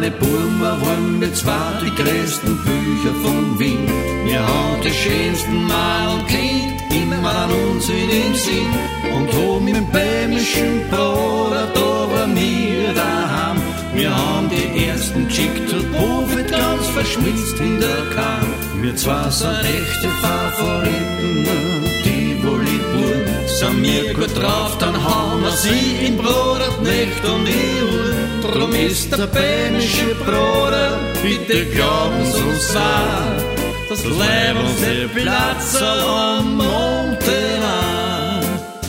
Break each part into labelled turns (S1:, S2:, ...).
S1: kleine Buben wollen wir zwar die größten Bücher von Wien. Wir haben die schönsten Mal und Kind immer an uns in den Sinn. Und oben im bämischen Bruder, da waren wir daheim. Wir haben die ersten geschickt zur Profit, ganz verschmitzt in der Kahn. Wir zwar sind echte Favoriten, die wohl lieb wurden. Sind wir gut drauf, dann haben wir sie im Brot nicht um die Uhr. Drum ist der bämische Bruder, bitte glauben Sie uns wahr, das Leben uns der Platz am Montenau.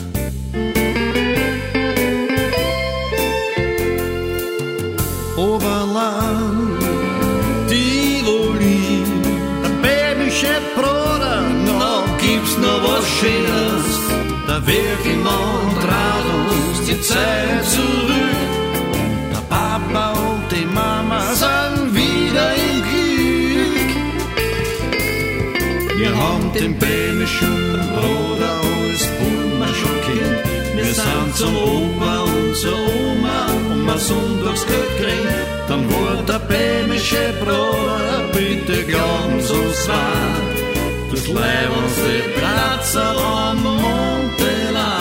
S1: Oberland, Tivoli, der bämische Bruder, noch gibt's noch was Schönes. Der Wirklichmann trat uns die Zeit zurück. Und der Papa und die Mama sind wieder im Glück. Wir haben den bämischen Bruder als Buben schon kennt. Wir sind zum Opa und zur Oma und mal Sonntagsgeld kriegen. Dann wurde der bämische Bruder, bitte glauben Sie uns wahr, das leibendste Platz am Montenau.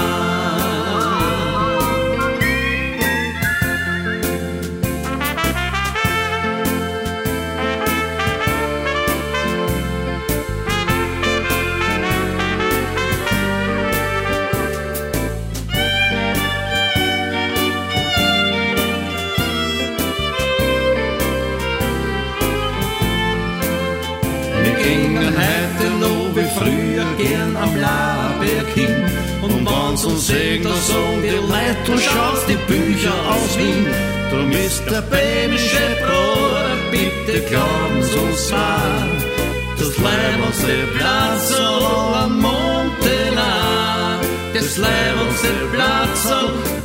S1: Heute noch wie früher gern am Laberg hin. Und wenn's uns sehen, dann sagen die Leute, du schaust die Bücher aus Wien. Drum ist der bämische Bruder, bitte glauben Sie uns wahr, das leibendste Platz am Montenau. Das leibendste Platz